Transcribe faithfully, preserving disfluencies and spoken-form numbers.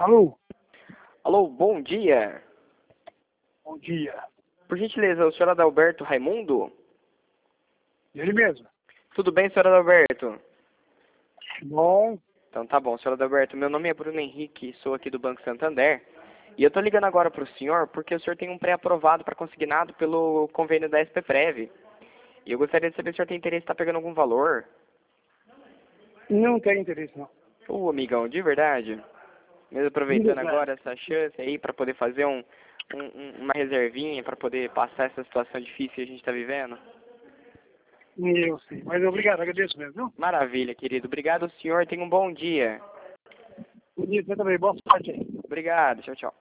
Alô? Alô, bom dia. Bom dia. Por gentileza, o senhor Adalberto Raimundo? Ele mesmo. Tudo bem, senhor Adalberto? Bom. Então tá bom, senhor Adalberto. Meu nome é Bruno Henrique, sou aqui do Banco Santander. E eu tô ligando agora pro senhor porque o senhor tem um pré-aprovado para consignado pelo convênio da S P Prev. E eu gostaria de saber se o senhor tem interesse em estar pegando algum valor. Não tem interesse, não. Ô, amigão, de verdade. Mesmo aproveitando agora essa chance aí para poder fazer um, um, uma reservinha para poder passar essa situação difícil que a gente está vivendo. Eu sei. Mas obrigado, agradeço mesmo, viu? Maravilha, querido. Obrigado, senhor. Tenha um bom dia. Bom dia, você também. Boa sorte aí. Obrigado. Tchau, tchau.